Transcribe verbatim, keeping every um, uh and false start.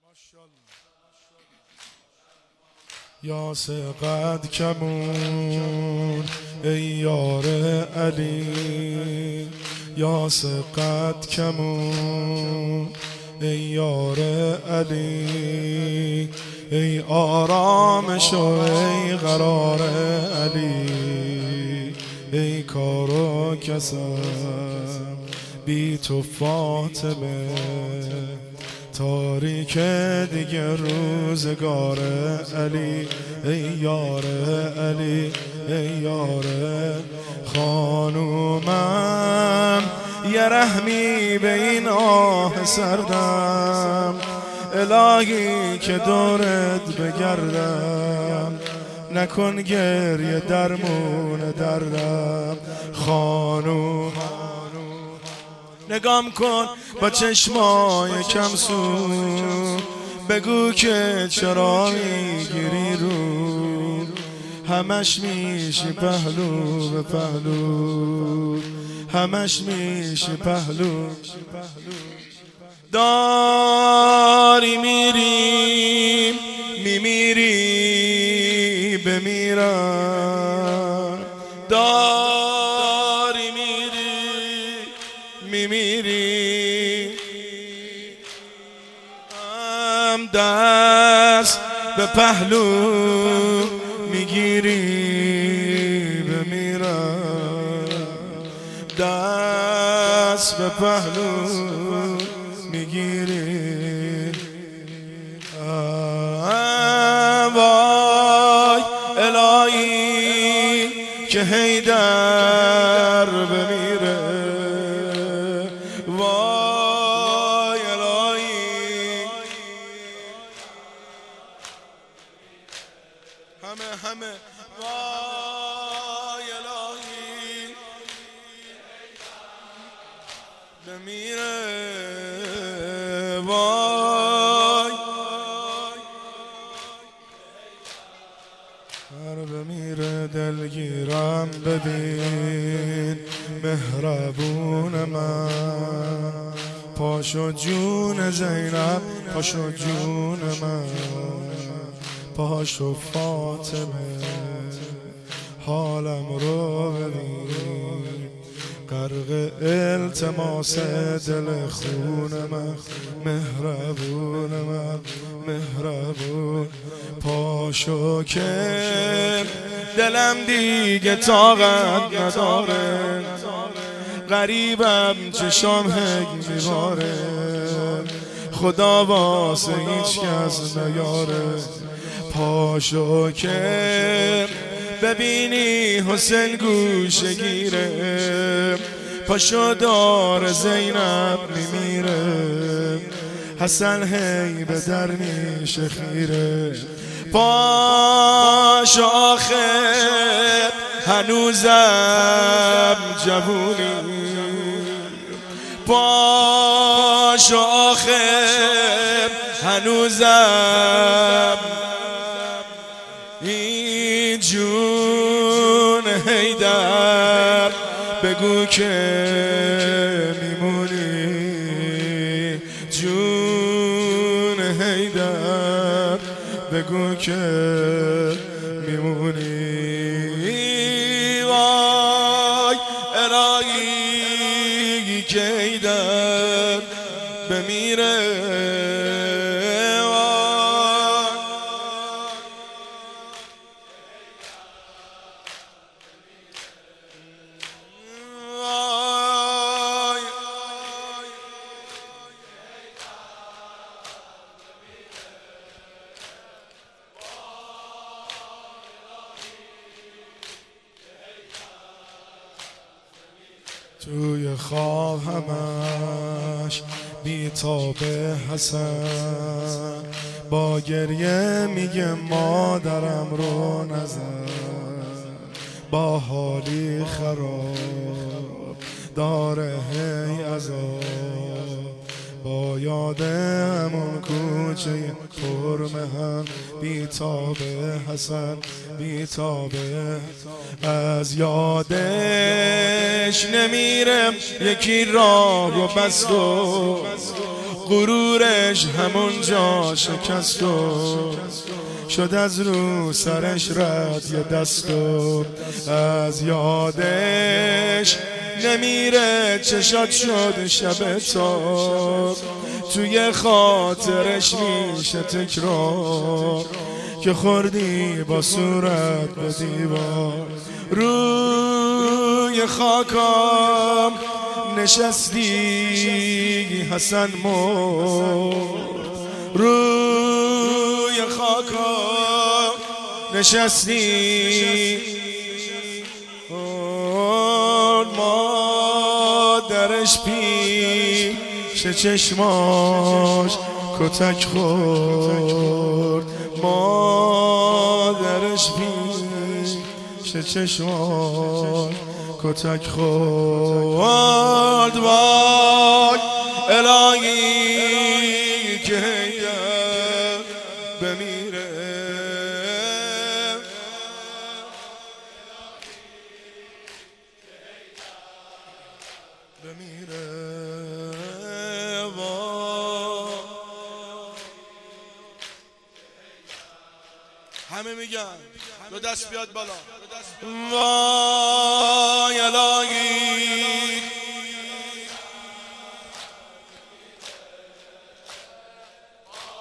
یا سقد کمون ای یار علی، یا سقد کمون ای یار علی، ای آرامش و ای قرار علی، ای کار و کسم بی تو فاطمه، تاریک دیگه روزگار علی، ای یار علی، ای یار خانومم، یه رحمی به این آه سردم، الهی که دورت بگردم، نکن گریه درمون دردم. خانوم نگام کن با چشمای کمسو، بگو که چرا میگیری رو، همش میشی پهلو به پهلو، همش میشی پهلو. داری میری میمیری بمیرم، داری میری میمیری، هم دست به پهلو میگیری بمیرم، دست به پهلو میگیری. وای الهی که حیدر بمیره، وای الهی همه همه، وای الهی بمیره، وای هر بمیره دلگیرم ببین مهربون من، پاشو جون زینب، پاشو جون من، پاشو فاطمه، حالم رو ببین غرق التماس دل خون من، مهربون من مهربون، پاشو که دلم دیگه طاقت نداره، غریبم چشام هی میباره، خدا واسه هیچ کس نیاره، پاشو که ببینی حسین گوشه گیره، پاشو دار زینب میمیره، حسن هی به در میشه خیره، پاشو آخر هنوزم جوونی، پاشو آخر هنوزم این جون حیدر، بگو که میمونی جون حیدر، بگو که میمونی، وای الهی که حیدر بمیره، توی خواب همش بیتاب حسن، با گریه میگه مادرم رو نزن، با حالی خراب داره هی عذاب، با یاد همون کوچه پرمهن، بیتاب حسن بیتاب، از یادش نمیرم یکی راه و بست و غرورش همونجا شکست و شد از رو سرش رد یه دست و از یادش نمیره چشات شد شب تا توی خاطرش میشه تکرار که خوردی با صورت به دیوار روی خاکام نشستی حسن مرد روی خاکام نشستی مادرش پیش چشماش کتک خورد مادرش پیش چشماش کتک خورد وای الهی که بمیره بمیره وای همه میگن دو دست بیاد بالا وای